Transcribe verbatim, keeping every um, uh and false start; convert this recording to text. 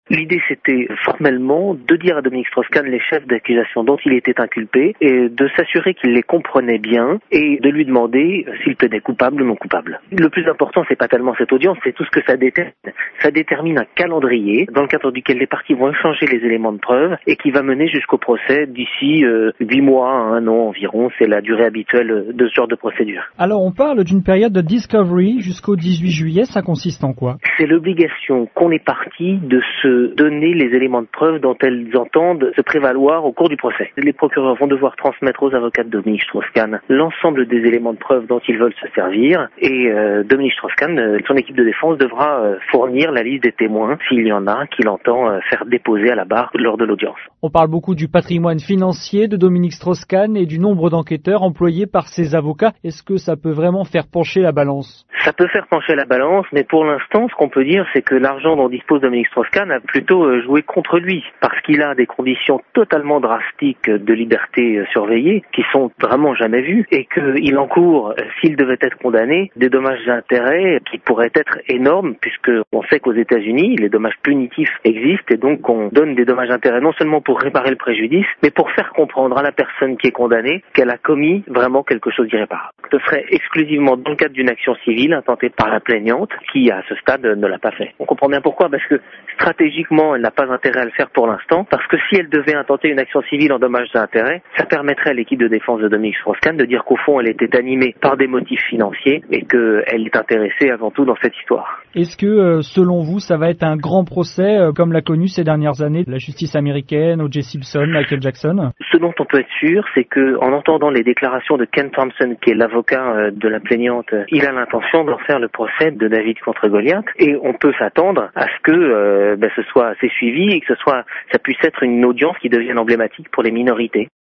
L'idée, c'était formellement de dire à Dominique Strauss-Kahn les chefs d'accusation dont il était inculpé et de s'assurer qu'il les comprenait bien et de lui demander s'il plaidait coupable ou non coupable. Le plus important, c'est pas tellement cette audience, c'est tout ce que ça détermine. Ça détermine un calendrier dans le cadre duquel les parties vont échanger les éléments de preuve et qui va mener jusqu'au procès d'ici huit euh, mois à un an environ. C'est la durée habituelle de ce genre de procédure. Alors, on parle d'une période de discovery jusqu'au dix-huit juillet. Ça consiste en quoi? C'est l'obligation qu'ont les parties de se donner les éléments de preuve dont elles entendent se prévaloir au cours du procès. Les procureurs vont devoir transmettre aux avocats de Dominique Strauss-Kahn l'ensemble des éléments de preuve dont ils veulent se servir et euh, Dominique Strauss-Kahn, euh, son équipe de défense devra euh, fournir la liste des témoins s'il y en a qu'il entend euh, faire déposer à la barre lors de l'audience. On parle beaucoup du patrimoine financier de Dominique Strauss-Kahn et du nombre d'enquêteurs employés par ses avocats. Est-ce que ça peut vraiment faire pencher la balance? Ça peut faire pencher la balance, mais pour l'instant, ce qu'on peut dire, c'est que l'argent dont dispose Dominique Strauss-Kahn a plutôt joué contre lui, parce qu'il a des conditions totalement drastiques de liberté surveillée, qui sont vraiment jamais vues, et qu'il encourt, s'il devait être condamné, des dommages et intérêts qui pourraient être énormes, puisque on sait qu'aux États-Unis, les dommages punitifs existent, et donc on donne des dommages et intérêts non seulement pour réparer le préjudice, mais pour faire comprendre à la personne qui est condamnée qu'elle a commis vraiment quelque chose d'irréparable. Ce serait exclusivement dans le cadre d'une action civile intentée par la plaignante, qui à ce stade ne l'a pas fait. On comprend bien pourquoi, parce que stratégiquement, elle n'a pas intérêt à le faire pour l'instant, parce que si elle devait intenter une action civile en dommages et intérêts, ça permettrait à l'équipe de défense de Dominique Strauss-Kahn de dire qu'au fond, elle était animée par des motifs financiers et qu'elle est intéressée avant tout dans cette histoire. Est-ce que, euh, selon vous, ça va être un grand procès, euh, comme l'a connu ces dernières années la justice américaine, O J Simpson, Michael Jackson? Ce dont on peut être sûr, c'est que en entendant les déclarations de Ken Thompson, qui est l'avocat euh, de la plaignante, il a l'intention d'en faire le procès de David contre Goliath, et on peut s'attendre à ce que euh, ben, ce soit assez suivi et que ce soit, ça puisse être une audience qui devienne emblématique pour les minorités.